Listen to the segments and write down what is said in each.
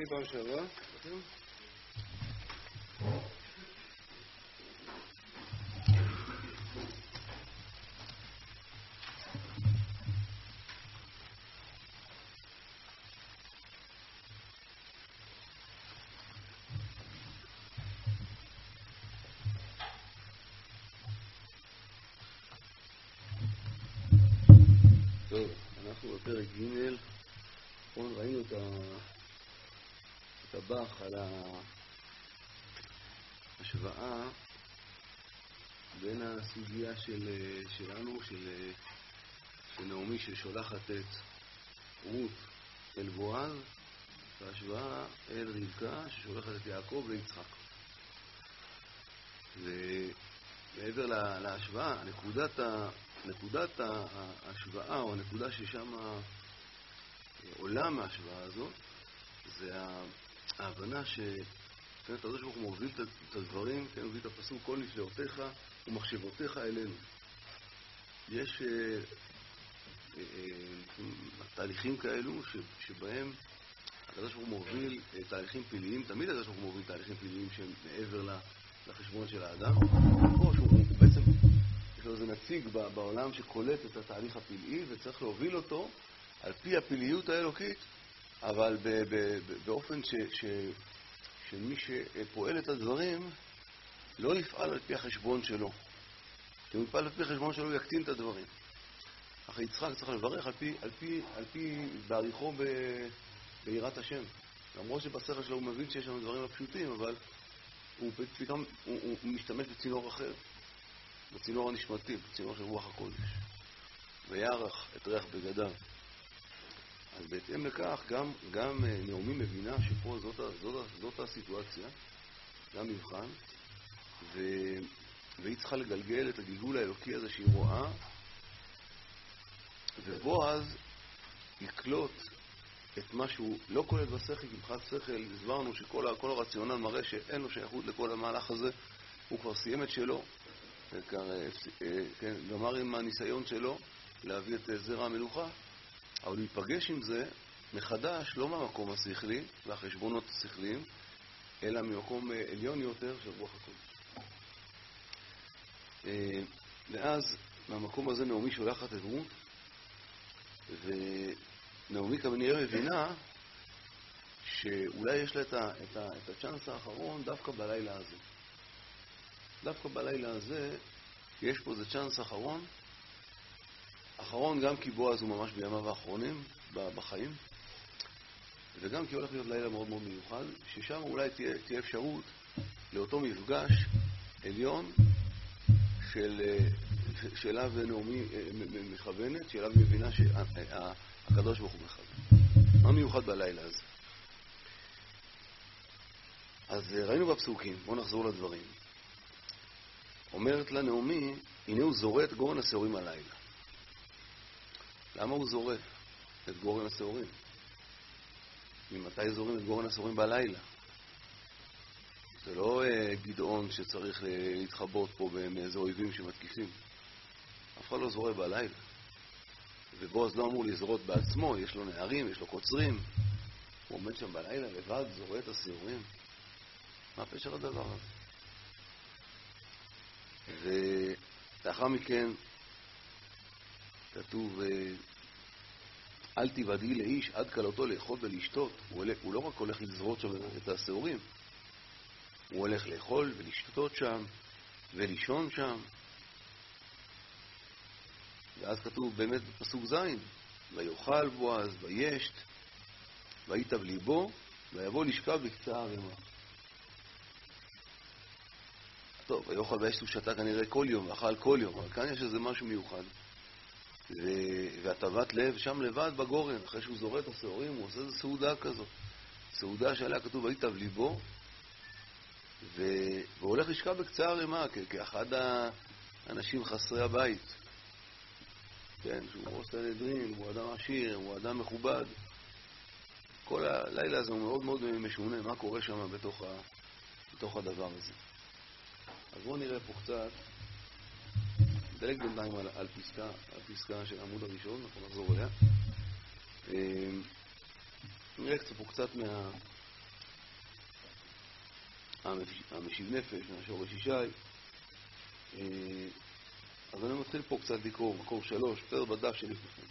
לי פעם שעברה? טוב, אנחנו בפרק ג' ראינו את הבח על ההשוואה בין הסוגיה שלנו, של נעמי ששולחת את רות אל בועז, וההשוואה אל רבקה ששולחת את יעקב ליצחק. ומעבר להשוואה, נקודת ההשוואה, או הנקודה ששם עולם ההשוואה הזאת, זה ההבנה הקדוש ברוך הוא מוביל את הדברים, כן, מביא את הפסוק, כל נפלאותיך ומחשבותיך אלינו. יש תהליכים כאלו שבהם הקדוש ברוך הוא מוביל תהליכים פליליים, תמיד הקדוש ברוך הוא מוביל תהליכים פליליים שהם מעבר לחשבון של האדם. פה שהוא בעצם יש לו איזה נציג בעולם שקולט את התהליך הפלאי וצריך להוביל אותו על פי הפלאיות האלוקית, אבל באופן שמי שפועל את הדברים לא יפעל על פי החשבון שלו. כי הוא יפעל על פי החשבון שלו, הוא יקטין את הדברים. אך יצחק צריך לברך על פי בעריכו ביראת השם. למרות שבשכל שלו הוא מבין שיש שם דברים הפשוטים, אבל הוא פתאום הוא משתמש בצינור אחר, בצינור הנשמתי, בצינור של רוח הקודש. ויערך את ריח בגדיו. אז בהתאם לכך גם נעמי מבינה שפה זאת הסיטואציה, גם מבחן, והיא צריכה לגלגל את הגלגול האלוקי הזה שהיא רואה, ובועז יקלוט את מה שהוא לא קולט בשכל, כי מבחינת שכל הסברנו שכל הרציונל מראה שאין לו שייכות לכל המהלך הזה, הוא כבר סיים את שלו, גמר עם הניסיון שלו להביא את זרע המלוכה, אבל הוא ייפגש עם זה מחדש, לא מהמקום השכלי והחשבונות השכליים, אלא ממקום עליון יותר של רוח הקודש. ואז מהמקום הזה נעמי שולחת את רות, ונעמי כנראה מבינה שאולי יש לה את הצ'אנס האחרון דווקא בלילה הזה. דווקא בלילה הזה יש פה איזה צ'אנס אחרון גם כי בועז הוא ממש בימיו האחרונים בחיים, וגם כי הולך להיות לילה מאוד מאוד מיוחד, ששם אולי תהיה אפשרות לאותו מפגש עליון שאליו נעמי מכוונת, שאליו מבינה שהקדוש ברוך הוא מכוון. מה מיוחד בלילה הזה? אז ראינו בפסוקים, בואו נחזור לדברים. אומרת לה נעמי, הנה הוא זורע את גורן השעורים הלילה. למה הוא זורע את גורן השעורים? ממתי זורעים את גורן השעורים בלילה? זה לא גדעון שצריך להתחבות פה מאיזה אויבים שמתקיפים. אף אחד לא זורע בלילה. ובועז לא אמור לזרות בעצמו, יש לו נערים, יש לו קוצרים. הוא עומד שם בלילה לבד, זורע את השעורים. מה פשר הדבר הזה? ולאחר מכן כתוב, אל תיוודעי לאיש עד כלותו לאכול ולשתות. הוא לא רק הולך לזרות שם את השעורים, הוא הולך לאכול ולשתות שם ולישון שם. ואז כתוב באמת בפסוק זין, ויאכל בועז וישת ויטב ליבו ויבוא לשכב בקצה הערימה. טוב, ויאכל וישת הוא שתה כנראה כל יום, ואכל כל יום, אבל כאן יש איזה משהו מיוחד. והטבת לב שם לבד בגורן, אחרי שהוא זורע את השעורים, הוא עושה איזו סעודה כזאת. סעודה שעליה כתוב ויטב ליבו, והוא הולך לשכב בקצה הערימה, כאחד האנשים חסרי הבית. כן, שהוא ראש סנהדרין, הוא אדם עשיר, הוא אדם מכובד. כל הלילה הזה הוא מאוד מאוד משונה, מה קורה שם בתוך הדבר הזה. אז בואו נראה פה קצת, נדלג בינתיים על פסקה של העמוד הראשון, אנחנו נחזור אליה. נראה פה קצת המשיב נפש, מהשורש ישי. אז אני מתחיל פה קצת לקרוא, מקור 3, יותר בדף שלפניכם.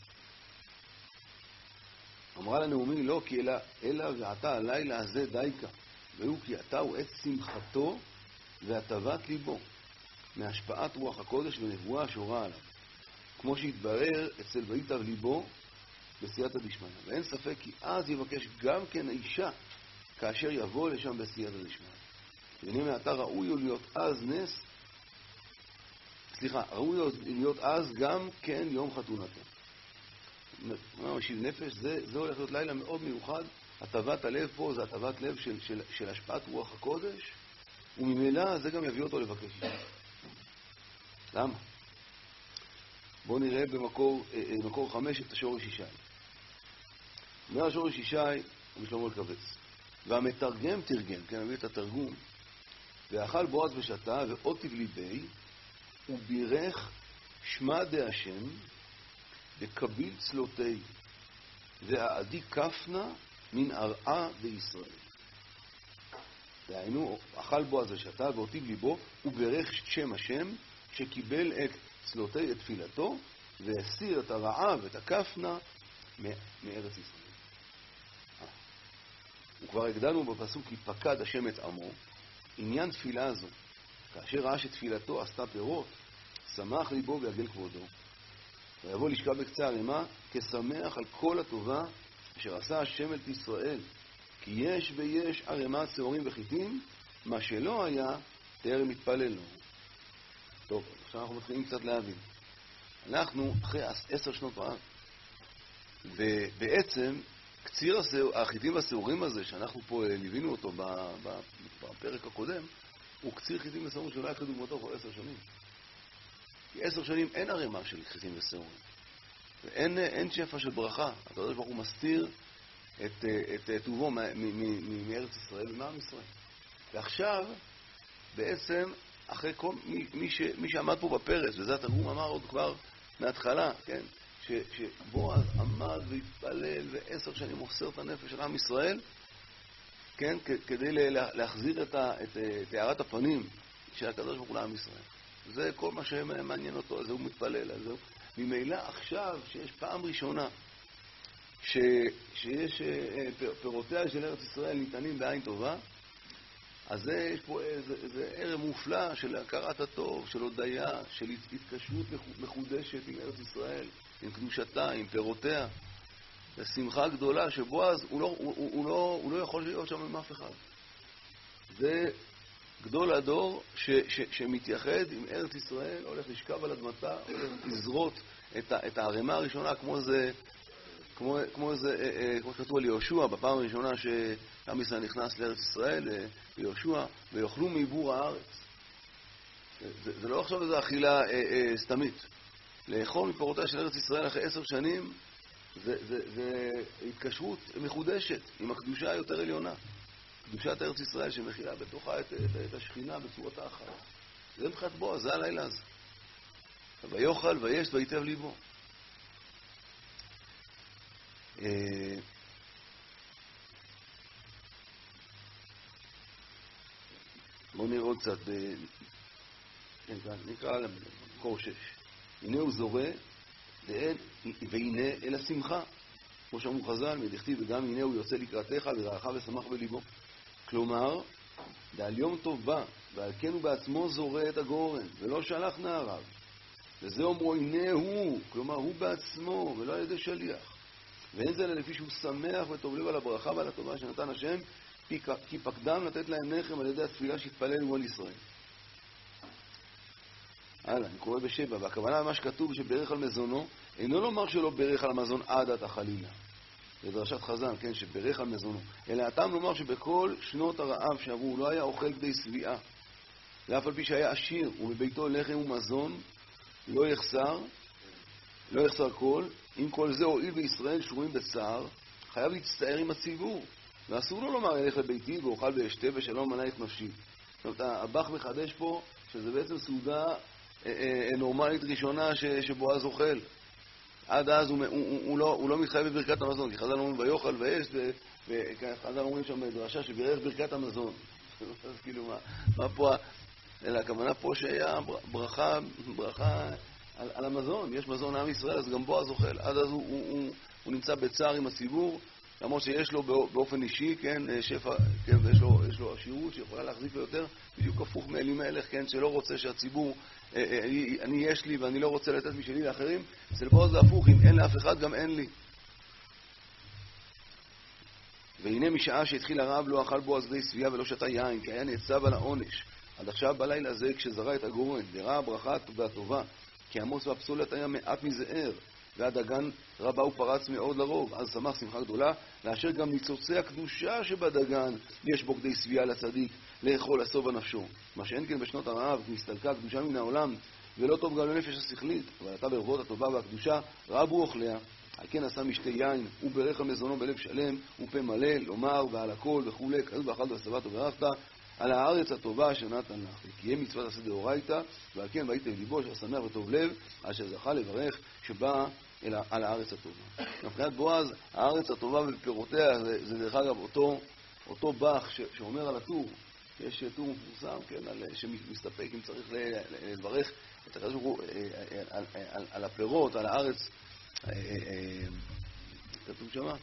אמרה לנעמי, לא כי אלא ועתה הלילה הזה דייקה, והוא כי אתה הוא עת שמחתו והטבת ליבו, מהשפעת רוח הקודש ונבואה שהורה עליו, כמו שהתברר אצל ויטב ליבו בסייעתא דשמיא. ואין ספק כי אז יבקש גם כן האישה כאשר יבוא לשם בסייעתא דשמיא. והנה מעתה ראוי להיות אז ראוי להיות אז גם כן יום חתונתו. משיב נפש, זה הולך להיות לילה מאוד מיוחד. הטבת הלב פה זה הטבת לב של השפעת רוח הקודש, וממילא זה גם יביא אותו לבקש אישה. למה? בואו נראה במקור 5 את השורש ישי. אומר השורש ישי, משלמה אלקבץ, והמתרגם תרגם, כן, מביא את התרגום, ואכל בועז ושתה ואוטיב ליבי, ובירך שמה דה השם, וקביל צלותי, והעדי כפנה מן ארעה בישראל. דהיינו, אכל בועז ושתה ואוטיב ליבו, וברך שם השם, שקיבל את צלותי את תפילתו, והסיר את הרעה ואת הכפנה מארץ ישראל. וכבר הגדלנו בפסוק כי פקד השם את עמו. עניין תפילה הזו, כאשר ראה שתפילתו עשתה פירות, שמח ליבו ויגל כבודו, ויבוא לשכב בקצה הרמה כשמח על כל הטובה אשר עשה השם את ישראל, כי יש ויש ערימת שעורים וחיטים, מה שלא היה טרם מתפלל לו. טוב, עכשיו אנחנו מתחילים קצת להבין. אנחנו אחרי 10 שנות רעב, ובעצם קציר החיטים והשעורים הזה, שאנחנו פה ליווינו אותו בפרק הקודם, הוא קציר חיטים ושעורים שלא היה כדוגמתו כבר 10 שנים. כי 10 שנים אין ערימה של חיטים ושעורים. ואין שפע של ברכה. אתה יודע שהוא מסתיר את טובו מארץ ישראל ומעם ישראל. ועכשיו, בעצם, אחרי כל מי שעמד פה בפרס, וזה התרגום אמר עוד כבר מההתחלה, כן? שבועז עמד והתפלל ו10 שנים מוסר את הנפש של עם ישראל, כן? כדי להחזיר את הארת הפנים של הקדוש ברוך הוא לעם ישראל. זה כל מה שמעניין אותו, זה הוא מתפלל על זה. ממילא עכשיו שיש פעם ראשונה שיש פירותיה של ארץ ישראל ניתנים בעין טובה, אז יש פה איזה ערב מופלא של הכרת הטוב, של הודיה, של התקשרות מחודשת עם ארץ ישראל, עם קדושתה, עם פירותיה. ושמחה גדולה שבועז הוא לא יכול להיות שם עם אף אחד. זה גדול הדור שמתייחד עם ארץ ישראל, הולך לשכב על אדמתה, הולך לזרות את הערימה הראשונה, כמו שכתוב על יהושע, בפעם הראשונה שעם ישראל נכנס לארץ ישראל, ליהושע, ויאכלו מעיבור הארץ. זה לא עכשיו איזו אכילה סתמית. לאכול מפירותיה של ארץ ישראל אחרי 10 שנים, זה התקשרות מחודשת עם הקדושה היותר עליונה. קדושת ארץ ישראל שמכילה בתוכה את השכינה בצורתה אחת. זה מבחינת בועז, זה הלילה הזה. ויאכל וישת ויטב ליבו. בואו נראה עוד קצת, נקרא למקור 6. הנה הוא זורה, והנה אל השמחה. כמו שאמרו חז"ל, מדכתיב וגם הנה הוא יוצא לקראתך ורעך ושמח בליבו. כלומר, ועל יום טוב בא, ועל כן הוא בעצמו זורה את הגורן, ולא שלח נעריו. וזה אומרו, הנה הוא, כלומר הוא בעצמו, ולא על ידי שליח. ואין זה אלא לפי שהוא שמח וטוב לב על הברכה ועל הטובה שנתן השם, כי פקדם לתת להם נחם על ידי התפילה שהתפללו על ישראל. הלאה, אני קורא ב7, והכוונה למה שכתוב שברך על מזונו, אינו לומר שלא ברך על המזון עד עתה חלילה. זה דרשת חז"ל, כן, שברך על מזונו. אלא הטעם לומר שבכל שנות הרעב שעברו הוא לא היה אוכל כדי שביעה. ואף על פי שהיה עשיר ומביתו לחם ומזון, לא יחסר כל. אם כל זה הועיל בישראל שרויים בצער, חייב להצטער עם הציבור. ואסור לו לומר ילך לביתי ואוכל ואשתה ושלום מנה את נפשי. זאת אומרת, הבח מחדש פה שזה בעצם סעודה נורמלית ראשונה שבועז אוכל. עד אז הוא לא מתחייב בברכת המזון, כי חז"ל אומרים ויאכל וישת, וחז"ל אומרים שם בדרשה שבירך ברכת המזון. אז כאילו, מה פה, אלא הכוונה פה שהיה ברכה על המזון. יש מזון לעם ישראל, אז גם בועז אוכל. עד אז הוא נמצא בצער עם הציבור, למרות שיש לו באופן אישי, כן, שפע, כן, ויש לו עשירות שיכולה להחזיק לו יותר, בדיוק הפוך מאלימלך, כן, שלא רוצה שהציבור, אני יש לי ואני לא רוצה לתת משלי לאחרים. אצל בועז זה הפוך, אם אין לאף אחד, גם אין לי. והנה משעה שהתחיל הרעב לא אכל בועז די שביעה ולא שתה יין, כי היה נעצב על העונש. עד עכשיו בלילה הזה כשזרע את הגורן, וראה הברכה והטובה, כי עמוס והפסולת היה מעט מזער, והדגן רבה ופרץ מאוד לרוב. אז שמח שמחה גדולה, לאשר גם ניצוצי הקדושה שבדגן יש בו כדי שביעה לצדיק, לאכול הסוב הנפשו. מה שאין כן בשנות הרעב, נסתלקה הקדושה מן העולם, ולא טוב גם לנפש השכלית, אבל אתה ברבות הטובה והקדושה רבו אוכליה. על כן עשה משתה יין, וברך המזונו בלב שלם, ופה מלא, לומר ועל הכל וכולי, כזו ואכלת ושבעת וברכת, על הארץ הטובה אשר נתן לך. כי יהיה מצוות עשה דאורייתא, ועל כן והיית בליבו אשר שמח וטוב לב, אשר זכה לברך שבא על הארץ הטובה. מבחינת בועז, הארץ הטובה ופירותיה, זה דרך אגב אותו בח שאומר על הטור. יש טור מפורסם, כן, שמסתפק אם צריך לברך את הקדוש ברוך הוא על הפירות, על הארץ. כתוב שמה,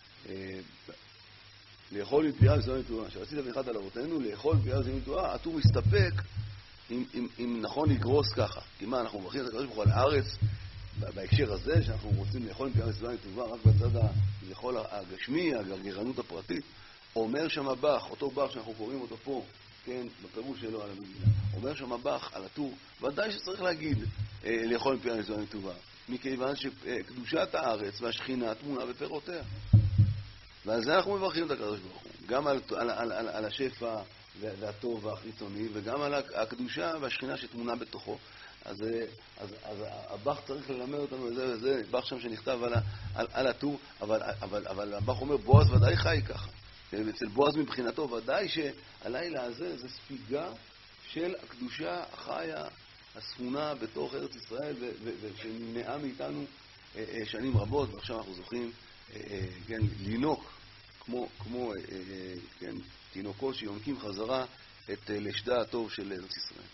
לאכול מפיה וזמן מתורה, שרצית ונחת על אבותינו, לאכול מפיה וזמן מתורה, הטור מסתפק אם נכון לגרוס ככה. כי מה, אנחנו מברכים את הקדוש ברוך הוא על הארץ, בהקשר הזה, שאנחנו רוצים לאכול מפיה וזמן מתורה, רק בצד לאכול הגשמי, הגרגרנות הפרטית, אומר שם הבח, אותו בח שאנחנו קוראים אותו פה, כן, בפירוש שלו על המגילה, אומר שם הבח על הטור, ודאי שצריך להגיד לאכול מפיה וזמן מתורה. מכיוון שקדושת הארץ והשכינה תמונה בפירותיה. ועל זה אנחנו מברכים את הקדוש ברוך הוא. גם על השפע והטוב והחיצוני, וגם על הקדושה והשכינה שתמונה בתוכו. אז הבח צריך ללמד אותנו וזה בח שם שנכתב על הטור, אבל הבח אומר, בועז ודאי חי ככה. אצל בועז מבחינתו ודאי שהלילה הזה זה ספיגה של הקדושה החיה, הספונה בתוך ארץ ישראל, ושנמנעה מאיתנו שנים רבות, ועכשיו אנחנו זוכים לינוק, כמו תינוקות שיונקים חזרה את לשדה הטוב של ארץ ישראל.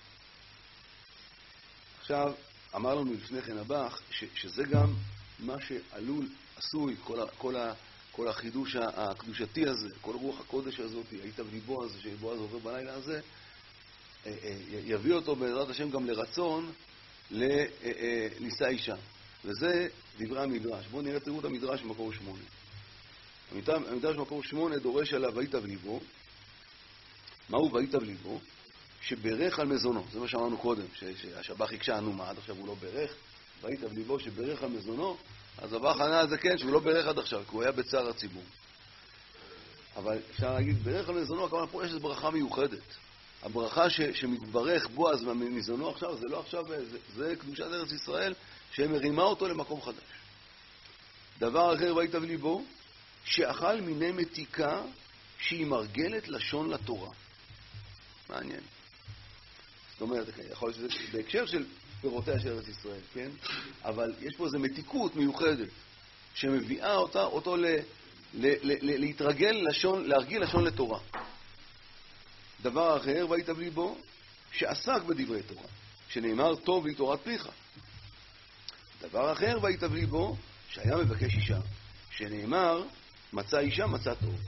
עכשיו, אמר לנו לפני כן הבח, שזה גם מה שעלול, עשוי, כל החידוש הקדושתי הזה, כל רוח הקודש הזאת, היית בליבו הזה, שבועז עובר בלילה הזה, יביא אותו בעזרת השם גם לרצון לנישא אישה. וזה דברי המדרש. בואו נראה, תראו את המדרש במקור 8. המדרש במקור 8 דורש עליו והיית בליבו. מהו והיית בליבו? שברך על מזונו. זה מה שאמרנו קודם, שהשבח הקשה ענו מה, עד עכשיו הוא לא ברך. והיית בליבו שברך על מזונו, אז הבח ענה על זה כן, שהוא לא ברך עד עכשיו, כי הוא היה בצער הציבור. אבל אפשר להגיד, ברך על מזונו, הכוונה פה יש ברכה מיוחדת. הברכה שמתברך בועז מזונו עכשיו, זה לא עכשיו, זה קדושת ארץ ישראל שמרימה אותו למקום חדש. דבר אחר והיית בליבו, שאכל מיני מתיקה שהיא מרגלת לשון לתורה. מעניין. זאת אומרת, יכול להיות שזה בהקשר של פירותיה של ארץ ישראל, כן? אבל יש פה איזו מתיקות מיוחדת שמביאה אותו להתרגל לשון, להרגיל לשון לתורה. דבר אחר, והיית בליבו, שעסק בדברי תורה, שנאמר טוב היא תורת פיך. דבר אחר, והיית בליבו, שהיה מבקש אישה, שנאמר מצא אישה מצא טוב.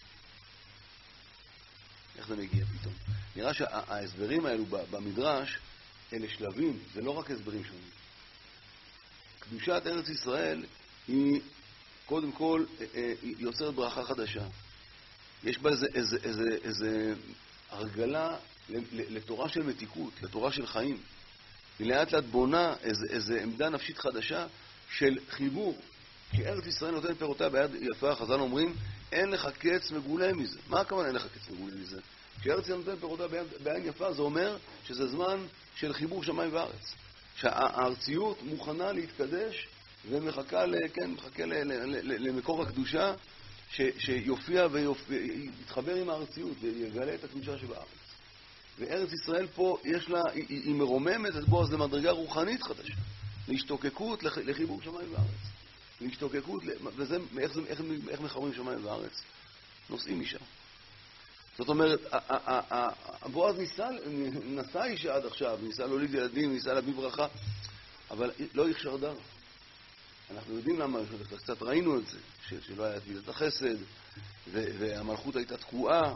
איך זה מגיע פתאום? נראה שההסברים האלו במדרש, אלה שלבים, זה לא רק הסברים שונים. קדושת ארץ ישראל היא, קודם כל, היא יוצרת ברכה חדשה. יש בה איזה הרגלה לתורה של מתיקות, לתורה של חיים. היא לאט לאט בונה איזו עמדה נפשית חדשה של חיבור. כי ארץ ישראל נותנת פירותיה ביד יפה, חז"ל אומרים, אין לך קץ מגולה מזה. מה הכוונה אין לך קץ מגולה מזה? כשארץ ישראל נותנת פירותיה ביד יפה, זה אומר שזה זמן של חיבור שמיים וארץ. שהארציות מוכנה להתקדש ומחכה למקור הקדושה שיופיע ויתחבר עם הארציות ויגלה את הקדושה שבארץ. וארץ ישראל פה יש לה, היא מרוממת את בועז למדרגה רוחנית חדשה, להשתוקקות לחיבור שמיים וארץ. להשתוקקות, וזה, איך מחברים שמיים וארץ? נוסעים משם. זאת אומרת, בועז נשא אישה עד עכשיו, ניסה להוליד ילדים, ניסה להביא ברכה, אבל לא הכשר דר. אנחנו יודעים למה, קצת ראינו את זה, שלא היה את מידת החסד, והמלכות הייתה תקועה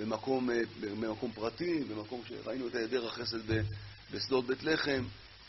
במקום פרטי, במקום שראינו את היעדר החסד בשדות בית לחם,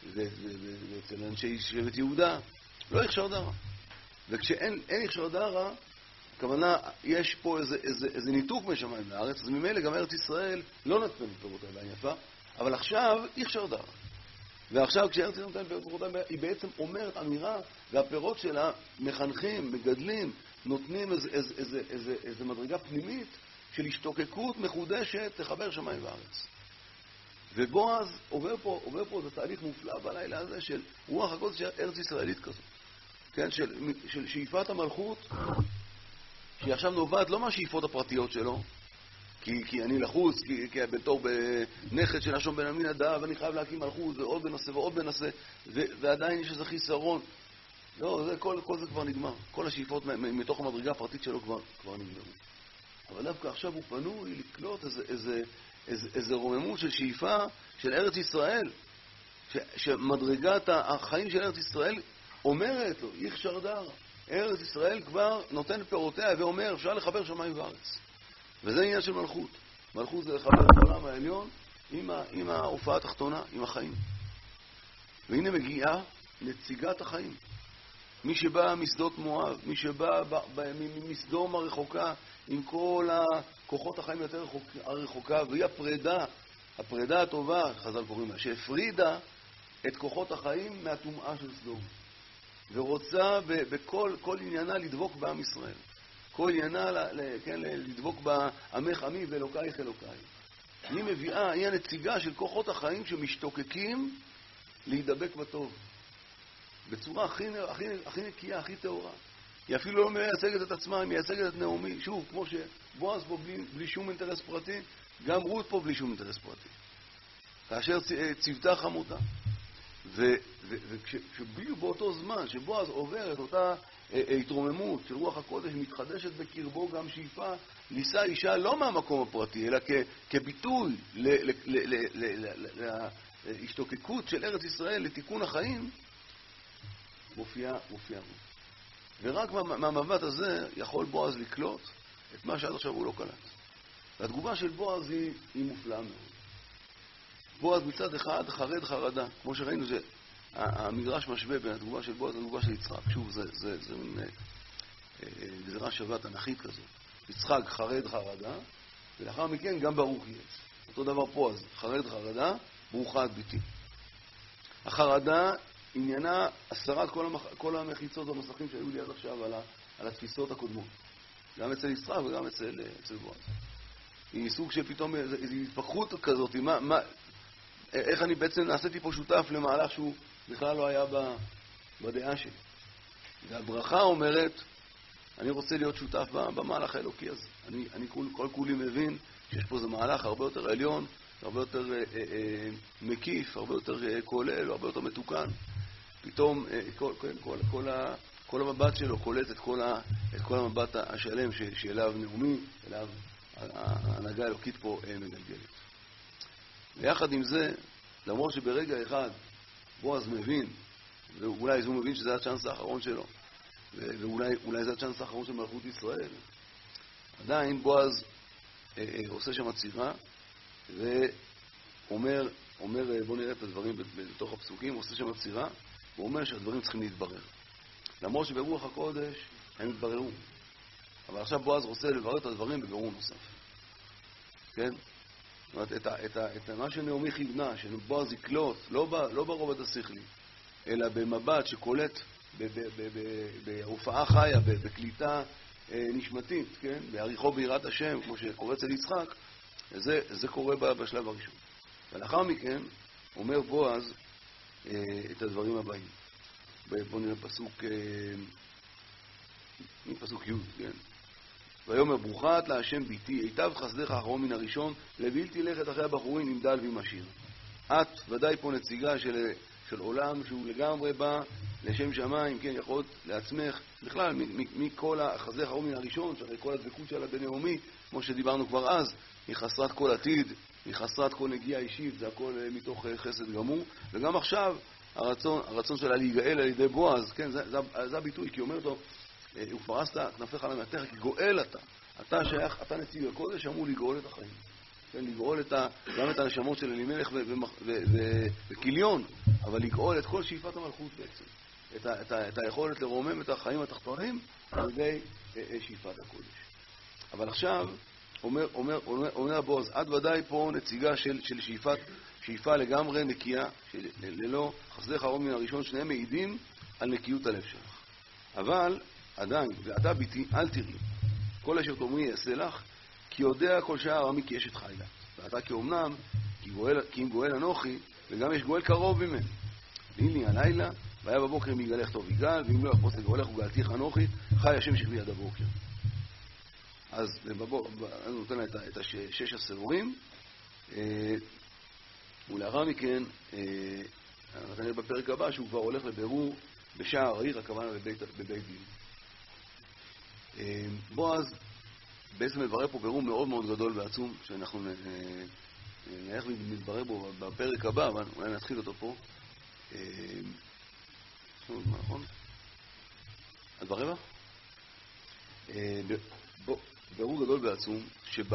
ואצל אנשי שבט יהודה, לא הכשר דר. וכשאין הכשר דר, הכוונה, יש פה איזה ניתוק משמיים לארץ, אז ממילא גם ארץ ישראל לא נתן פירותיה בעין יפה, אבל עכשיו הכשר דר. ועכשיו כשארץ ישראל נותן פירותיה, היא בעצם אומרת אמירה, והפירות שלה מחנכים, מגדלים, נותנים איזה מדרגה פנימית של השתוקקות מחודשת לחבר שמיים וארץ. ובועז עובר פה איזה תהליך מופלא בלילה הזה של רוח הקודש ארץ ישראלית כזאת. כן, של שאיפת המלכות, שהיא עכשיו נובעת לא מהשאיפות הפרטיות שלו, כי אני לחוץ, כי בתור בנכד של נשום בן עמינדב, ואני חייב להקים מלכות, ועוד בנושא ועוד בנושא, ועדיין יש איזה חיסרון. לא, כל זה כבר נגמר. כל השאיפות מתוך המדרגה הפרטית שלו כבר נגמרו. אבל דווקא עכשיו הוא פנוי לקלוט איזה רוממות של שאיפה של ארץ ישראל, שמדרגת החיים של ארץ ישראל אומרת לו, יכשר דר. ארץ ישראל כבר נותן פירותיה ואומר, אפשר לחבר שמיים וארץ. וזה עניין של מלכות. מלכות זה לחבר את העולם העליון עם ההופעה התחתונה, עם החיים. והנה מגיעה נציגת החיים. מי שבא משדות מואב, מי שבא מסדום הרחוקה, עם כל הכוחות החיים יותר הרחוקה, והיא הפרידה הטובה, חז"ל קוראים לה, שהפרידה את כוחות החיים מהטומאה של סדום. ורוצה בכל עניינה לדבוק בעם ישראל. כל עניינה לדבוק בעמך עמי ואלוקייך אלוקיי. היא מביאה, היא הנציגה של כוחות החיים שמשתוקקים להידבק בטוב. בצורה הכי נקייה, הכי טהורה. היא אפילו לא מייצגת את עצמה, היא מייצגת את נעמי. שוב, כמו שבועז פה בלי שום אינטרס פרטי, גם רות פה בלי שום אינטרס פרטי. כאשר צוותה חמותה. וכשבדיוק באותו זמן שבועז עובר את אותה התרוממות של רוח הקודש, מתחדשת בקרבו גם שאיפה לישא אישה לא מהמקום הפרטי, אלא כביטוי להשתוקקות של ארץ ישראל לתיקון החיים, מופיע רות. ורק מהמבט הזה יכול בועז לקלוט את מה שעד עכשיו הוא לא קלט. והתגובה של בועז היא מופלאה מאוד. בועז מצד אחד חרד חרדה, כמו שראינו שהמדרש משווה בין התגובה של בועז לתגובה של יצחק. שוב, זה מין גזירה שווה תנכית כזאת. יצחק חרד חרדה, ולאחר מכן גם ברוך יהיה. אותו דבר פה, אז חרד חרדה, ברוכה את ביתי. החרדה עניינה הסרת כל המחיצות והמסכים שהיו לי עד עכשיו על התפיסות הקודמות. גם אצל יצחק וגם אצל בועז. היא סוג של פתאום איזו התפכחות כזאת, איך אני בעצם נעשיתי פה שותף למהלך שהוא בכלל לא היה בדעה שלי. והברכה אומרת, אני רוצה להיות שותף במהלך האלוקי הזה. אני כל כולי מבין שיש פה איזה מהלך הרבה יותר עליון, הרבה יותר מקיף, הרבה יותר כולל, הרבה יותר מתוקן. פתאום כל המבט שלו קולט את כל המבט השלם שאליו נעמי, אליו ההנהגה האלוקית פה מגלגלת. ויחד עם זה, למרות שברגע אחד בועז מבין, ואולי הוא מבין שזה הצ'אנס האחרון שלו, ואולי זה הצ'אנס האחרון של מלכות ישראל, עדיין בועז עושה שם עצירה, ואומר, בוא נראה את הדברים בתוך הפסוקים, עושה שם עצירה, הוא אומר שהדברים צריכים להתברר. למרות שברוח הקודש הם התבררו. אבל עכשיו בועז רוצה לברר את הדברים בבירור נוסף. כן? זאת אומרת, את מה שנעמי כיוונה, שבועז יקלוט, לא ברובד השכלי, אלא במבט שקולט בהופעה חיה, בקליטה נשמתית, כן? בעריכו ביראת השם, כמו שקורה אצל יצחק, זה קורה בשלב הראשון. ולאחר מכן אומר בועז את הדברים הבאים. בואו נראה פסוק י', כן? ויאמר ברוכה את להשם ביתי, היטב חסדך אחרון מן הראשון, לבלתי לכת אחרי הבחורים עם דל ועם עשיר. את ודאי פה נציגה של עולם שהוא לגמרי בא לשם שמיים, כן, יכולת לעצמך, בכלל, מכל החסדך אחרון מן הראשון, שאחרי כל הדבקות שלה בנעמי, כמו שדיברנו כבר אז, היא חסרת כל עתיד, היא חסרת כל נגיעה אישית, זה הכל מתוך חסד גמור. וגם עכשיו הרצון שלה להיגאל על ידי בועז, כן, זה הביטוי, כי אומר לו, ופרסת כנפיך על מעטיך, כי גואל אתה. אתה שייך, אתה נציג הקודש, אמור לגאול את החיים. כן, לגאול גם את הנשמות של אלימלך וכיליון, אבל לגאול את כל שאיפת המלכות בעצם. את היכולת לרומם את החיים התחתונים על ידי שאיפת הקודש. אבל עכשיו, אומר בועז, עד ודאי פה נציגה של שאיפה לגמרי נקייה, ללא חסדך הרוב מן הראשון, שניהם מעידים על נקיות הלב שלך. אבל עדיין, ואתה ביתי, אל תראי. כל אשר תאמרי יעשה לך, כי יודע כל שער עמי כי אשת חילה. ואתה כאומנם, כי אם גואל אנוכי, וגם יש גואל קרוב ממנו. והנה לי הלילה, והיה בבוקר מיגלך טוב יגאל, ואם לא יחפוץ לגאולך וגאלתיך אנוכי, חי השם שכבי עד הבוקר. אז אני נותן לה את השש הסעורים, ולאחר מכן, אנחנו נראה בפרק הבא שהוא כבר הולך לבירור בשער העיר, הכוונה בבית דין. בועז בעצם מברר פה בירור מאוד מאוד גדול ועצום, שאנחנו נלך ומתברר בו בפרק הבא, אבל אולי נתחיל אותו פה. נכון? אז ברבע? בירור גדול ועצום,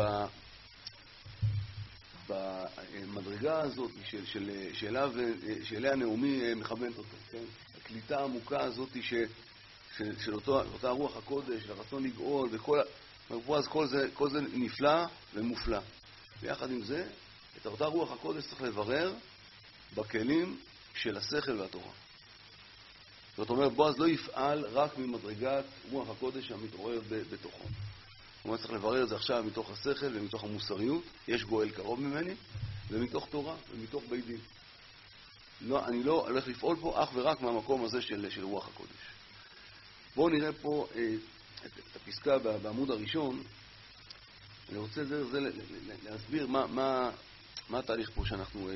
במדרגה הזאת שאליה נעמי מכוונת אותו, כן? הקליטה העמוקה הזאת של אותה רוח הקודש, הרצון לגאול, ובועז כל זה נפלא ומופלא. ויחד עם זה, את אותה רוח הקודש צריך לברר בכלים של השכל והתורה. זאת אומרת, בועז לא יפעל רק ממדרגת רוח הקודש המתעוררת בתוכו. הוא צריך לברר את זה עכשיו מתוך השכל ומתוך המוסריות, יש גואל קרוב ממני, ומתוך תורה ומתוך בית דין. אני לא הולך לפעול פה אך ורק מהמקום הזה של רוח הקודש. בואו נראה פה את הפסקה בעמוד הראשון. אני רוצה זה להסביר מה התהליך פה שאנחנו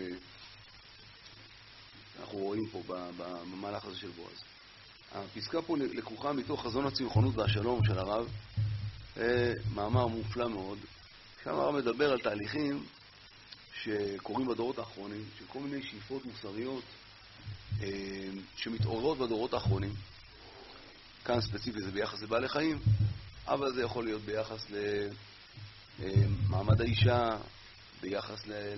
רואים פה במהלך הזה של בועז. הפסקה פה לקוחה מתוך חזון הצמחונות והשלום של הרב, מאמר מופלא מאוד. שם הרב מדבר על תהליכים שקורים בדורות האחרונים, של כל מיני שאיפות מוסריות שמתעוררות בדורות האחרונים. כאן ספציפי זה ביחס לבעלי חיים, אבל זה יכול להיות ביחס למעמד האישה, ביחס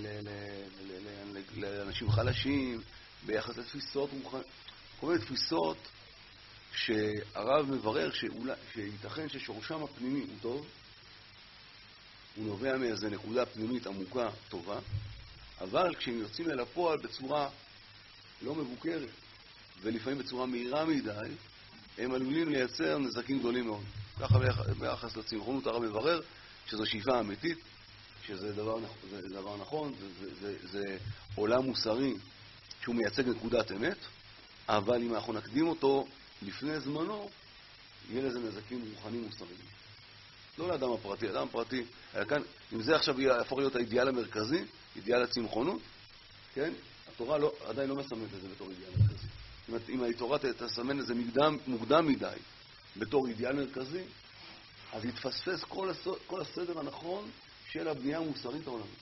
לאנשים חלשים, ביחס לתפיסות רוחניות, כל מיני תפיסות שהרב מברר שייתכן ששורשם הפנימי הוא טוב, הוא נובע מאיזו נקודה פנימית עמוקה טובה, אבל כשהם יוצאים אל הפועל בצורה לא מבוקרת, ולפעמים בצורה מהירה מדי, הם עלולים לייצר נזקים גדולים מאוד. ככה ביחס לצמחונות הרב מברר שזו שאיפה אמיתית, שזה דבר נכון, זה עולם מוסרי שהוא מייצג נקודת אמת, אבל אם אנחנו נקדים אותו לפני זמנו, יהיה לזה נזקים רוחניים מוסריים. לא לאדם הפרטי, אדם פרטי, כאן, אם זה עכשיו יהפוך להיות האידיאל המרכזי, אידיאל הצמחונות, כן? התורה עדיין לא מסמנת את זה בתור אידיאל מרכזי. אם התורה תסמן את זה מוקדם מדי בתור אידיאל מרכזי, אז יתפספס כל הסדר הנכון של הבנייה המוסרית העולמית.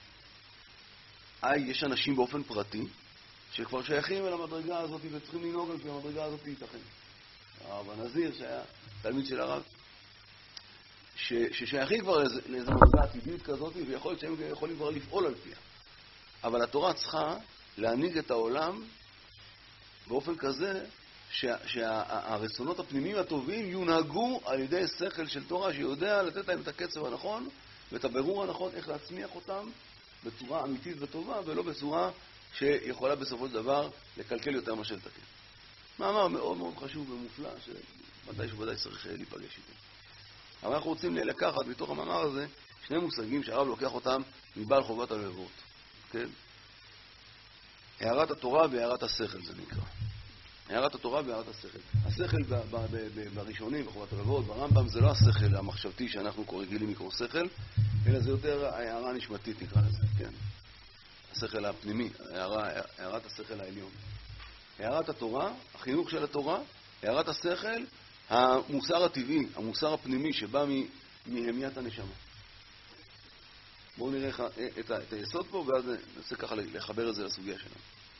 יש אנשים באופן פרטי שכבר שייכים אל המדרגה הזאת וצריכים לנהוג על פי המדרגה הזאת ייתכן. הרב הנזיר שהיה תלמיד של הרב, ששייכים כבר לאיזו מדרגה עתידית כזאת, ויכול להיות שהם יכולים כבר לפעול על פיה. אבל התורה צריכה להנהיג את העולם באופן כזה שהרצונות הפנימיים הטובים יונהגו על ידי שכל של תורה שיודע לתת להם את הקצב הנכון ואת הבירור הנכון איך להצמיח אותם בצורה אמיתית וטובה ולא בצורה שיכולה בסופו של דבר לקלקל יותר מה שלתקן. מאמר מאוד מאוד חשוב ומופלא שמתישהו ודאי צריך להיפגש איתו. אבל אנחנו רוצים לקחת מתוך המאמר הזה שני מושגים שהרב לוקח אותם מבעל חובת הלבבות. כן? הערת התורה והערת השכל זה נקרא. הערת התורה והערת השכל. השכל בראשונים, בחובת הלבבות, ברמב"ם, זה לא השכל המחשבתי שאנחנו רגילים לקרוא שכל, אלא זה יותר הערה נשמתית נקרא לזה, כן? השכל הפנימי, הערת השכל העליון. הערת התורה, החינוך של התורה, הערת השכל, המוסר הטבעי, המוסר הפנימי שבא מהמיית הנשמה. בואו נראה את היסוד פה, ואז ננסה ככה לחבר את זה לסוגיה שלנו.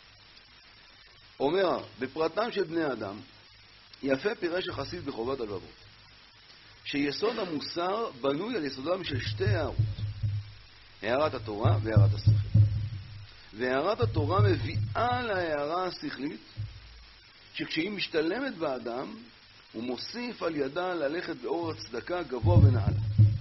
אומר, בפרטם של בני אדם, יפה פירש החסיד בחובת הלבבות, שיסוד המוסר בנוי על יסודם של שתי הערות, הערת התורה והערת השכל. והערת התורה מביאה להערה השכלית, שכשהיא משתלמת באדם, הוא מוסיף על ידה ללכת באור הצדקה גבוה ונעלה.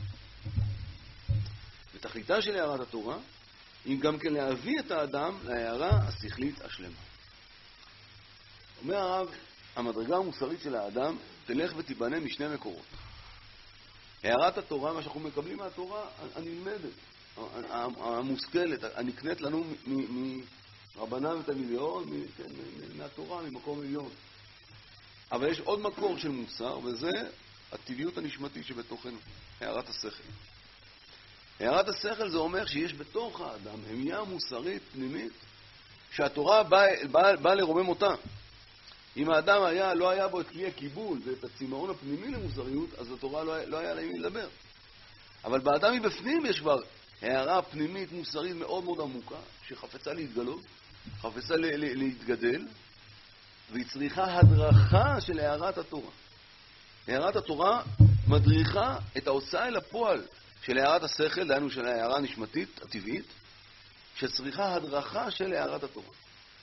ותכליתה של הערת התורה היא גם כן להביא את האדם להערה השכלית השלמה. אומר הרב, המדרגה המוסרית של האדם תלך ותיבנה משני מקורות. הערת התורה, מה שאנחנו מקבלים מהתורה, הנלמדת, המושכלת, הנקנית לנו מרבנן ותלמידיו, מהתורה, ממקום עליון. אבל יש עוד מקור של מוסר, וזה הטבעיות הנשמתית שבתוכנו, הערת השכל. הערת השכל זה אומר שיש בתוך האדם המיה מוסרית פנימית, שהתורה באה לרומם אותה. אם האדם לא היה בו את כלי הקיבול ואת הצמאון הפנימי למוסריות, אז התורה לא היה להם לדבר. אבל באדם מבפנים יש כבר הערה פנימית מוסרית מאוד מאוד עמוקה, שחפצה להתגלות, חפצה להתגדל, והיא צריכה הדרכה של הערת התורה. הערת התורה מדריכה את ההוצאה אל הפועל של הערת השכל, דהיינו של הערה הנשמתית, הטבעית, שצריכה הדרכה של הערת התורה.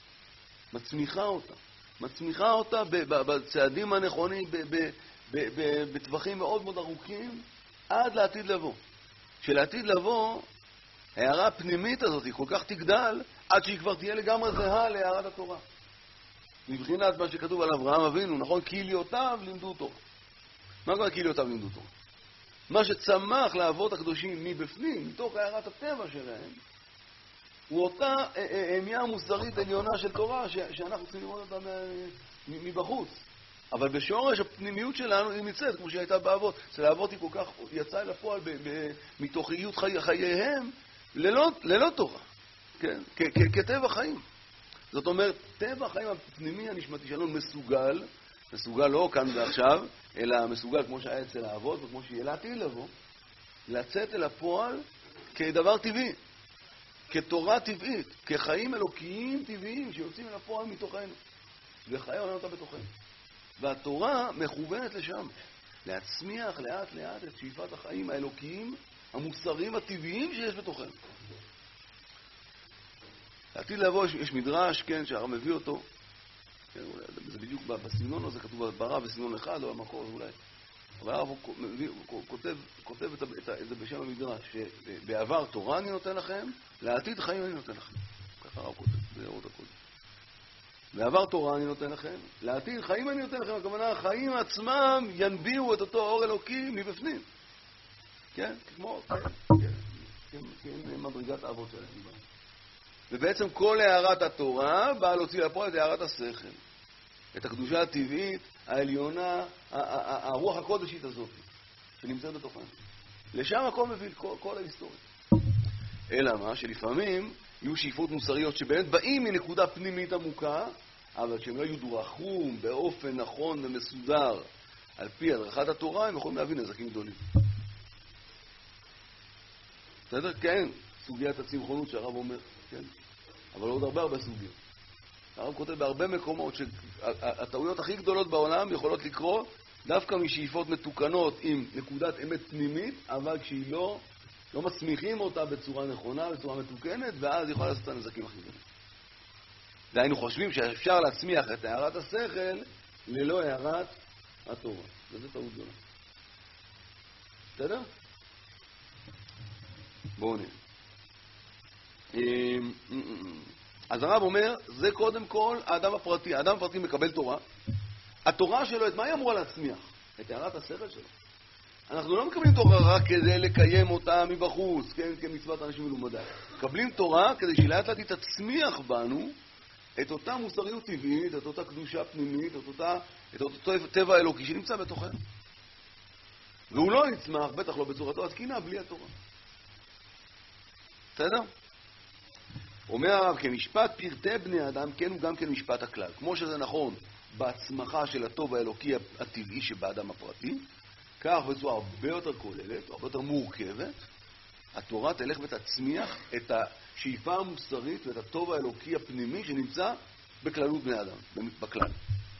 מצמיחה אותה בצעדים הנכונים, בטווחים מאוד מאוד ארוכים, עד לעתיד לבוא. שלעתיד לבוא, הערה הפנימית הזאת היא כל כך תגדל, עד שהיא כבר תהיה לגמרי זהה להערת התורה. מבחינת מה שכתוב על אברהם אבינו, נכון? כליותיו לימדו תורה. מה קורה כליותיו לימדו תורה? מה שצמח לאבות הקדושים מבפנים, מתוך הערת הטבע שלהם, הוא אותה המיה מוסרית עליונה של תורה, שאנחנו צריכים ללמוד אותה מבחוץ. אבל בשורש הפנימיות שלנו היא נמצאת, כמו שהייתה באבות. אצל האבות היא כל כך יצאה אל הפועל מתוכיות חייהם, ללא תורה, כן? כטבע חיים. זאת אומרת, טבע החיים הפנימי הנשמתי שלנו מסוגל לא כאן ועכשיו, אלא מסוגל כמו שהיה אצל האבות, וכמו שיהיה לעתיד לבוא, לצאת אל הפועל כדבר טבעי, כתורה טבעית, כחיים אלוקיים טבעיים שיוצאים אל הפועל מתוכנו, וחיי עולם אותה בתוכנו. והתורה מכוונת לשם, להצמיח לאט לאט את שאיפת החיים האלוקיים, המוסריים הטבעיים שיש בתוכנו. לעתיד לבוא יש מדרש, כן, שהרב מביא אותו, כן, זה בדיוק בסגנון הזה, כתוב ברב בסגנון אחד, או במקור אולי. אבל הרב כותב את זה בשם המדרש, שבעבר תורה אני נותן לכם, לעתיד חיים אני נותן לכם. ככה הרב כותב, זה עוד הכל. בעבר תורה אני נותן לכם, לעתיד חיים אני נותן לכם, הכוונה החיים עצמם ינביאו את אותו אור אלוקי מבפנים. כן? כמו, כן, מדרגת האבות שלהם. ובעצם כל הערת התורה באה להוציא לפועל את הערת השכל. את הקדושה הטבעית, העליונה, הרוח הקודשית הזאת, שנמצאת בתוכן. לשם הכל מביא כל ההיסטוריה. אלא מה? שלפעמים יהיו שאיפות מוסריות שבאמת באים מנקודה פנימית עמוקה, אבל כשהם לא יודרכו באופן נכון ומסודר על פי הדרכת התורה, הם יכולים להביא נזקים גדולים. בסדר? כן, סוגיית הצמחונות שהרב אומר, כן. אבל עוד הרבה סוגיות. הרב כותב בהרבה מקומות שהטעויות הכי גדולות בעולם יכולות לקרות דווקא משאיפות מתוקנות עם נקודת אמת פנימית, אבל כשהיא לא מצמיחים אותה בצורה נכונה, בצורה מתוקנת, ואז היא יכולה לעשות את הנזקים הכי גדולים. והיינו חושבים שאפשר להצמיח את הערת השכל ללא הערת התורה. וזה טעות גדולה. בסדר? בואו נראה. אז הרב אומר, זה קודם כל האדם הפרטי. האדם הפרטי מקבל תורה. התורה שלו, את מה היא אמורה להצמיח? את הערת השכל שלו. אנחנו לא מקבלים תורה רק כדי לקיים אותה מבחוץ, כן, כמצוות אנשים מלומדי. מקבלים תורה כדי שלאט לאט היא תצמיח בנו את אותה מוסריות טבעית, את אותה קדושה פנימית, את אותו טבע אלוקי שנמצא בתוכנו. והוא לא יצמח, בטח לא בצורתו התקינה, בלי התורה. בסדר? אומר הרב, כמשפט פרטי בני אדם, כן הוא גם כן משפט הכלל. כמו שזה נכון בהצמחה של הטוב האלוקי הטבעי שבאדם הפרטי, כך בצורה הרבה יותר כוללת, הרבה יותר מורכבת, התורה תלך ותצמיח את השאיפה המוסרית ואת הטוב האלוקי הפנימי שנמצא בכללות בני אדם, בכלל.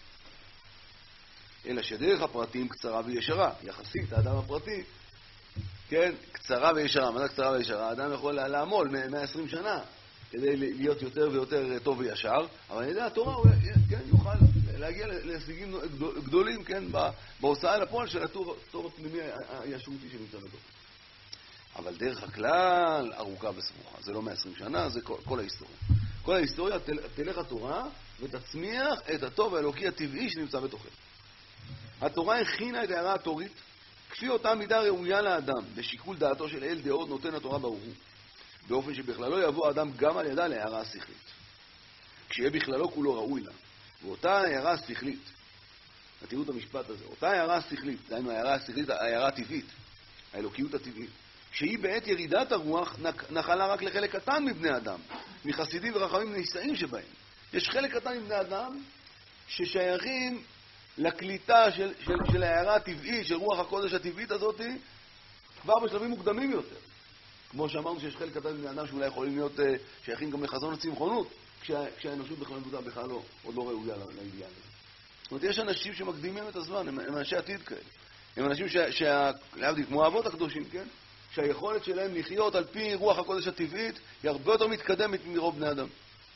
אלא שדרך הפרטים קצרה וישרה, יחסית האדם הפרטי, כן, קצרה וישרה. מה זה קצרה וישרה? האדם יכול לעמול 120 שנה כדי להיות יותר ויותר טוב וישר, אבל על ידי התורה הוא כן, יוכל להגיע להשיגים גדולים, כן, בהוצאה לפועל של הטוב הפנימי הישרותי שנמצא בתוך. אבל דרך הכלל ארוכה וסבוכה. זה לא 120 שנה, זה כל ההיסטוריה. כל ההיסטוריה תלך התורה ותצמיח את הטוב האלוקי הטבעי שנמצא בתוכה. התורה הכינה את ההערה התורית כפי אותה מידה ראויה לאדם, בשיקול דעתו של אל דעות נותן התורה ברוך הוא, באופן שבכללו יבוא האדם גם על ידה להערה השכלית. כשיהיה בכללו כולו ראוי לה. ואותה הערה השכלית, תראו את המשפט הזה, אותה הערה השכלית, דהיינו ההערה השכלית, ההערה הטבעית, האלוקיות הטבעית, שהיא בעת ירידת הרוח נחלה רק לחלק קטן מבני אדם, מחסידים ורחמים נישאים שבהם. יש חלק קטן מבני אדם ששייכים לקליטה של ההערה הטבעית, של רוח הקודש הטבעית הזאת, כבר בשלבים מוקדמים יותר. כמו שאמרנו שיש חלק קטן מבני אדם שאולי יכולים להיות שייכים גם לחזון הצמחונות, כשהאנושות בכלל עוד לא ראויה לאידיאל הזה. זאת אומרת, יש אנשים שמקדימים את הזמן, הם אנשי עתיד כאלה. הם אנשים להבדיל, כמו האבות הקדושים, כן? שהיכולת שלהם לחיות על פי רוח הקודש הטבעית היא הרבה יותר מתקדמת מרוב בני אדם.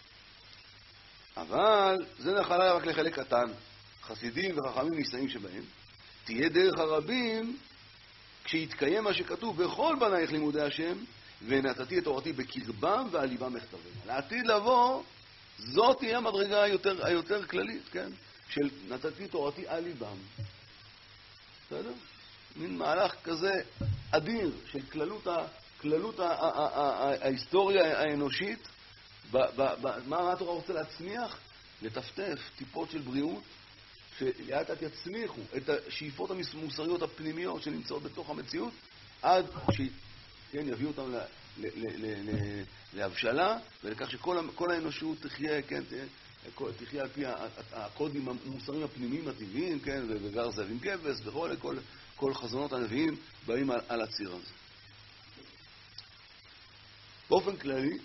אבל זה נחלה רק לחלק קטן, חסידים וחכמים נישאים שבהם. תהיה דרך הרבים כשיתקיים מה שכתוב, בכל בנייך לימודי השם, ונתתי את תורתי בקרבם ועל ליבם מכתבם. לעתיד לבוא, זאת תהיה המדרגה היותר כללית, כן? של נתתי תורתי על ליבם. בסדר? מין מהלך כזה אדיר של כללות ההיסטוריה האנושית. מה התורה רוצה להצמיח? לטפטף טיפות של בריאות, שלאט לאט יצמיחו את השאיפות המוסריות הפנימיות שנמצאות בתוך המציאות, עד שיביאו אותם להבשלה, ולכך שכל האנושות תחיה, כן, תחיה על פי הקודים המוסריים הפנימיים הטבעיים, כן, וגר זאב עם כבש, כל חזונות הנביאים באים על הציר הזה. באופן כללי,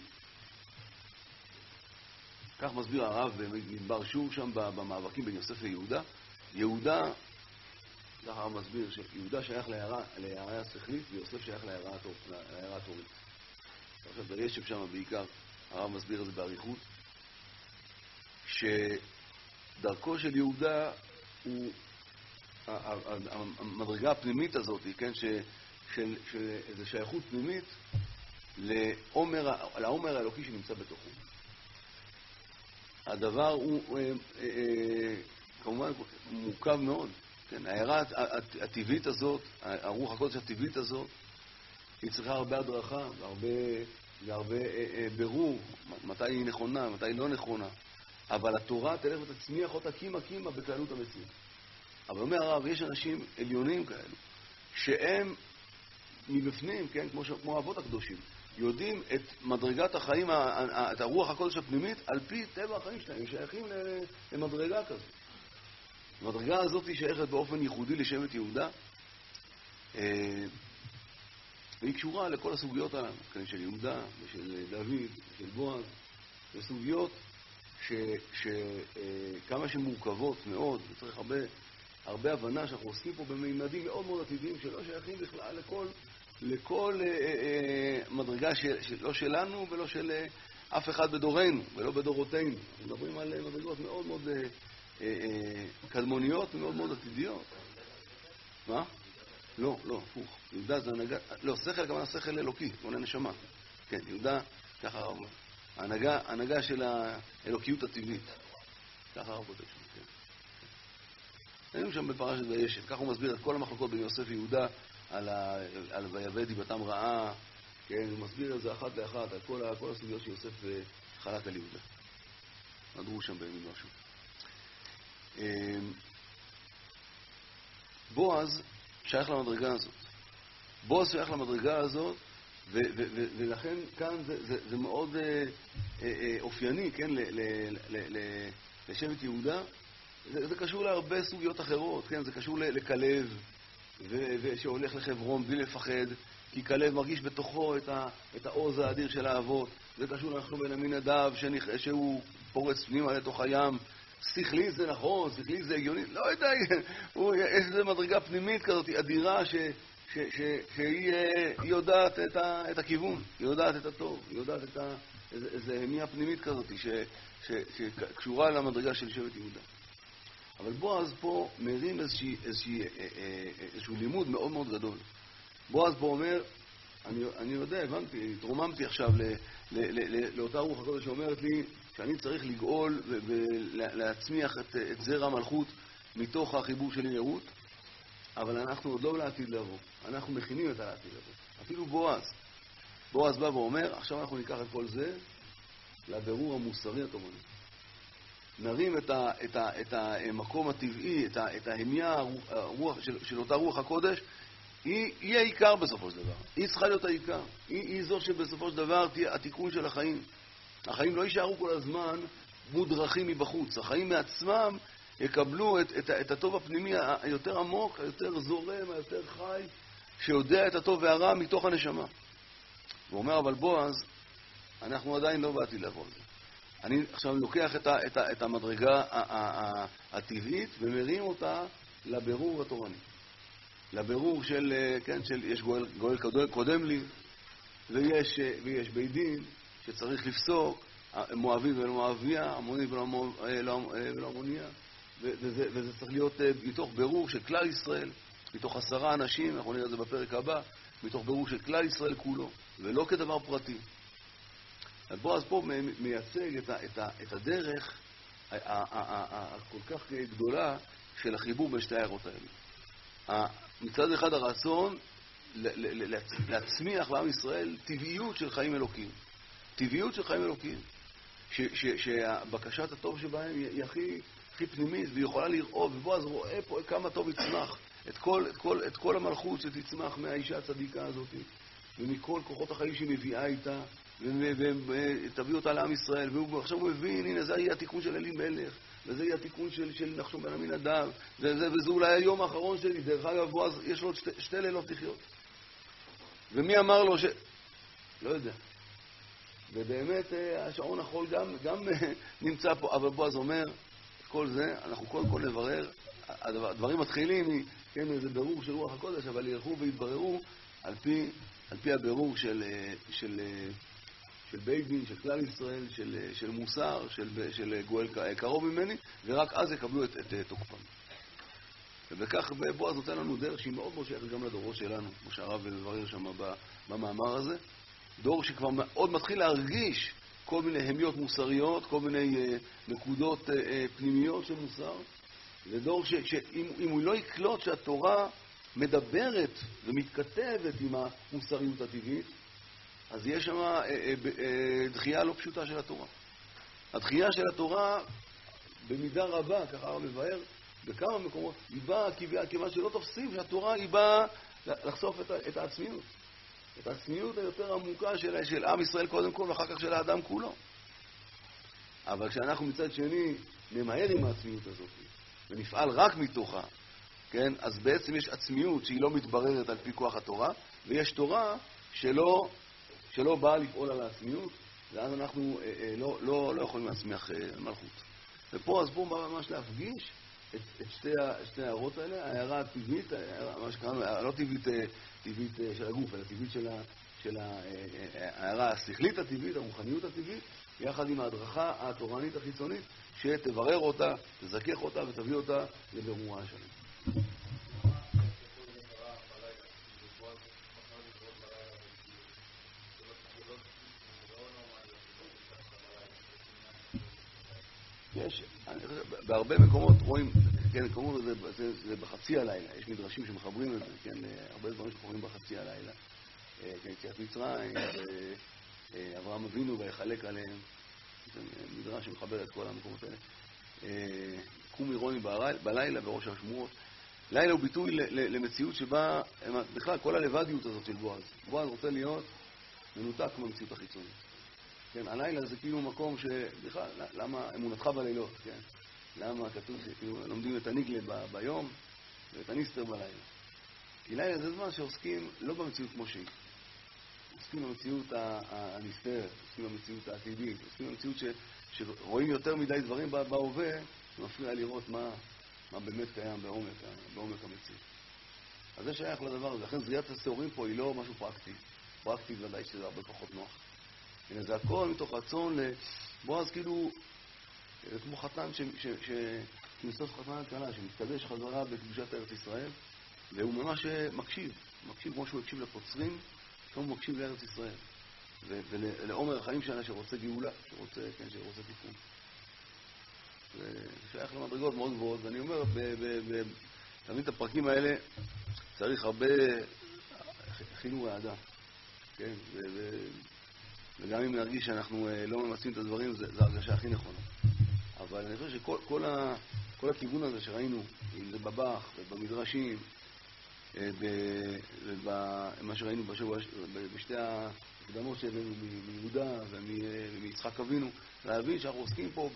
כך מסביר הרב במדבר שור שם במאבקים בין יוסף ויהודה. יהודה, כך הרב מסביר שיהודה שייך להערה השכלית ויוסף שייך להערה התורית. עכשיו ברשב שם בעיקר, הרב מסביר את זה בעריכות, שדרכו של יהודה הוא המדרגה הפנימית הזאת, כן, של איזו שייכות פנימית לעומר האלוקי שנמצא בתוכו. הדבר הוא כמובן מורכב מאוד, כן? ההערה הטבעית הזאת, הרוח הקודש הטבעית הזאת, היא צריכה הרבה הדרכה והרבה ברור, מתי היא נכונה, מתי היא לא נכונה. אבל התורה תלך ותצמיח אותה קימה בכללות המציאות. אבל אומר הרב, יש אנשים עליונים כאלו, שהם מבפנים, כן? כמו האבות הקדושים, יודעים את מדרגת החיים, את הרוח הקודש הפנימית, על פי טבע החיים שלהם, שייכים למדרגה כזאת. המדרגה הזאת היא שייכת באופן ייחודי לשבט יהודה, והיא קשורה לכל הסוגיות הללו, כן, של יהודה ושל דוד ושל בועז, וסוגיות שכמה שמורכבות מאוד, וצריך הרבה הבנה שאנחנו עוסקים פה בממדים מאוד מאוד עתידיים, שלא שייכים בכלל לכל מדרגה לא שלנו ולא של אף אחד בדורנו ולא בדורותינו. אנחנו מדברים על מדרגות מאוד מאוד קדמוניות ומאוד מאוד עתידיות. מה? לא, הפוך. יהודה זה הנהגה, לא, שכל, כמובן שכל אלוקי, כמו נשמה. כן, יהודה, ככה הרב אומר. ההנהגה של האלוקיות הטבעית. ככה הרב כותב שם, כן. היינו שם בפרשת וישב. ככה הוא מסביר את כל המחלוקות בין יוסף ויהודה, על ויבא דיבתם רעה, כן, הוא מסביר את זה אחת לאחת, על כל הסוגיות שיוסף חלק על יהודה. נדרו שם בימים משהו. בועז שייך למדרגה הזאת. בועז שייך למדרגה הזאת, ולכן כאן זה מאוד אופייני, כן, לשבט יהודה. זה קשור להרבה סוגיות אחרות, כן, זה קשור לכלב, ושהולך לחברון בלי לפחד, כי כלב מרגיש בתוכו את העוז האדיר של האבות. זה קשור אנחנו בן עמינדב, שהוא פורץ פנימה לתוך הים. שכלי זה נכון, שכלי זה הגיוני, לא יודע, יש איזו מדרגה פנימית כזאת, אדירה, שהיא יודעת את הכיוון, היא יודעת את הטוב, היא יודעת איזו המייה פנימית כזאת, שקשורה למדרגה של שבט יהודה. אבל בועז פה מרים איזשהו לימוד מאוד מאוד גדול. בועז פה אומר, אני יודע, הבנתי, התרוממתי עכשיו לאותה רוח הקודש שאומרת לי שאני צריך לגאול ולהצמיח את זרע המלכות מתוך החיבור שלי לרות, אבל אנחנו עוד לא לעתיד לבוא. אנחנו מכינים את העתיד לבוא. אפילו בועז בא ואומר, עכשיו אנחנו ניקח את כל זה לבירור המוסרי התורני. נרים את המקום הטבעי, את ההמיה של אותה רוח הקודש, היא העיקר בסופו של דבר. היא צריכה להיות העיקר. היא זו שבסופו של דבר תהיה התיקון של החיים. החיים לא יישארו כל הזמן מודרכים מבחוץ. החיים מעצמם יקבלו את הטוב הפנימי היותר עמוק, היותר זורם, היותר חי, שיודע את הטוב והרע מתוך הנשמה. הוא אומר, אבל בועז, אנחנו עדיין לא באתי לבוא על זה. אני עכשיו לוקח את המדרגה הטבעית ומרים אותה לבירור התורני. לבירור של, כן, יש גואל קודם לי, ויש בית דין שצריך לפסוק, מואבי ולא מואביה, עמוני ולא עמוניה, וזה צריך להיות מתוך בירור של כלל ישראל, מתוך 10 אנשים, אנחנו נראה את זה בפרק הבא, מתוך בירור של כלל ישראל כולו, ולא כדבר פרטי. אז בועז פה מייצג את הדרך הכל כך גדולה של החיבור בין שתי הערות האלה. מצד אחד הרצון להצמיח לעם ישראל טבעיות של חיים אלוקים. טבעיות של חיים אלוקים. שהבקשת הטוב שבהם היא הכי פנימית, והיא יכולה לראות, ובועז רואה פה כמה טוב יצמח. את כל המלכות שתצמח מהאישה הצדיקה הזאת, ומכל כוחות החיים שהיא מביאה איתה, ותביא אותה לעם ישראל. ועכשיו הוא מבין, הנה זה יהיה התיקון של אלימלך, וזה יהיה התיקון של נחשון בן עמינדב, וזה אולי היום האחרון שלי. דרך אגב, בועז יש לו עוד 2 לילות לחיות. ומי אמר לו לא יודע. ובאמת השעון החול גם נמצא פה, אבל בועז אומר, את כל זה אנחנו קודם כל נברר. הדברים מתחילים כן, איזה בירור של רוח הקודש, אבל ילכו ויתבררו על פי הבירור של בית דין, של כלל ישראל, של מוסר, של גואל קרוב ממני, ורק אז יקבלו את תוקפם. ובכך בועז נותן לנו דרך שהיא מאוד שייכת גם לדורות שלנו, כמו שהרב מברר שם במאמר הזה. דור שכבר מאוד מתחיל להרגיש כל מיני המיות מוסריות, כל מיני נקודות פנימיות של מוסר. זה דור שאם הוא לא יקלוט שהתורה מדברת ומתכתבת עם המוסריות הטבעית, אז יש שם דחייה לא פשוטה של התורה. הדחייה של התורה במידה רבה, ככה הרב מבאר, בכמה מקומות, היא באה כיוון שלא תופסים שהתורה היא באה לחשוף את העצמיות. את העצמיות היותר עמוקה של עם ישראל קודם כל, ואחר כך של האדם כולו. אבל כשאנחנו מצד שני נמהר עם העצמיות הזאת, ונפעל רק מתוכה, כן? אז בעצם יש עצמיות שהיא לא מתבררת על פי כוח התורה, ויש תורה שלא באה לפעול על העצמיות, ואז אנחנו לא יכולים להצמיח מלכות. ופה, אז בואו ממש להפגיש את שתי ההערות האלה, ההערה הטבעית, מה שקראנו, לא טבעית של הגוף, אלא טבעית של ההערה השכלית הטבעית, הרוחניות הטבעית, יחד עם ההדרכה התורנית החיצונית, שתברר אותה, תזכך אותה ותביא אותה לבירורה שלנו. יש, בהרבה מקומות רואים, כן, כמו זה בחצי הלילה, יש מדרשים שמחברים את זה, כן, הרבה דברים שקוראים בחצי הלילה, כן, יציאת מצרים, אברהם אבינו ויחלק עליהם, מדרש שמחבר את כל המקומות האלה. קום אירוני בלילה בראש השמועות. לילה הוא ביטוי למציאות שבה, בכלל, כל הלבדיות הזאת של בועז. בועז רוצה להיות מנותק מהמציאות החיצונית. כן, הלילה זה כאילו מקום שבכלל, למה אמונתך בלילות, כן? למה כתוב שכאילו לומדים את הניגלה ביום ואת הניסטר בלילה. לילה זה זמן שעוסקים לא במציאות כמו שהיא. עוסקים במציאות הנסתרת, עוסקים במציאות העתידית, עוסקים במציאות שרואים יותר מדי דברים בהווה, ומפריע לראות מה באמת קיים בעומק המציאות. אז זה שייך לדבר הזה. לכן זריעת השעורים פה היא לא משהו פרקטי. פרקטי ודאי שזה הרבה פחות נוח. הנה זה הכל מתוך רצון בועז כאילו, כמו חתן שמסוף חתן קלה, שמתקדש חזרה בקדושת ארץ ישראל, והוא ממש מקשיב כמו שהוא הקשיב לפוצרים, כמו הוא מקשיב לארץ ישראל. ולעומר החיים שלה שרוצה גאולה, שרוצה תיקון. זה שייך למדרגות מאוד גבוהות, ואני אומר, תמיד את הפרקים האלה צריך הרבה חינוך האדם, כן? וגם אם נרגיש שאנחנו לא ממצים את הדברים, זה הרגשה הכי נכונה. אבל אני חושב שכל הכיוון הזה שראינו, אם זה בבח ובמדרשים, ומה שראינו בשתי ההקדמות שהבאנו מיהודה ומיצחק אבינו, להבין שאנחנו עוסקים פה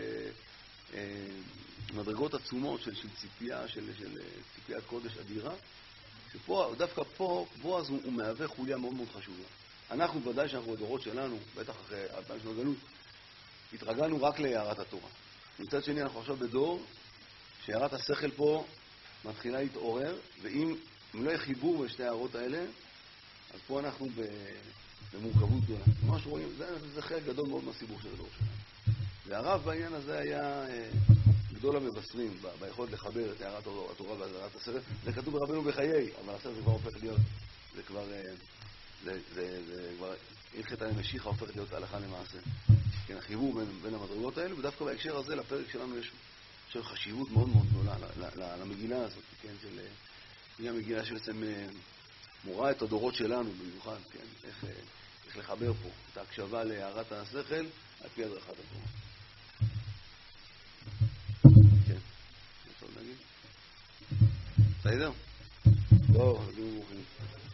במדרגות עצומות של ציפייה, של ציפיית קודש אדירה, שפה, דווקא פה, בועז הוא מהווה חוליה מאוד מאוד חשובה. אנחנו ודאי שאנחנו בדורות שלנו, בטח אחרי 2000 שנות גלות, התרגלנו רק להערת התורה. מצד שני, אנחנו עכשיו בדור שהערת השכל פה מתחילה להתעורר, ואם לא יהיה חיבור בשתי הערות האלה, אז פה אנחנו במורכבות גדולה. מה שרואים, זה חלק גדול מאוד מהסיבור של הדור שלנו. והרב בעניין הזה היה גדול המבשרים, ביכולת לחבר את הערת התורה והערת השכל. זה כתוב ברבנו בחיי, אבל עכשיו זה כבר הופך להיות, זה כבר הלכת המשיחה הופכת להיות הלכה למעשה. כן, החיבור בין המדרגות האלו, ודווקא בהקשר הזה, לפרק שלנו יש חשיבות מאוד מאוד גדולה למגילה הזאת, כן, היא המגילה שבעצם מורה את הדורות שלנו במיוחד, כן, איך לחבר פה את ההקשבה להערת השכל על פי הדרכת התורה. כן, טוב נגיד. בסדר? טוב, נגיעו מוכנים.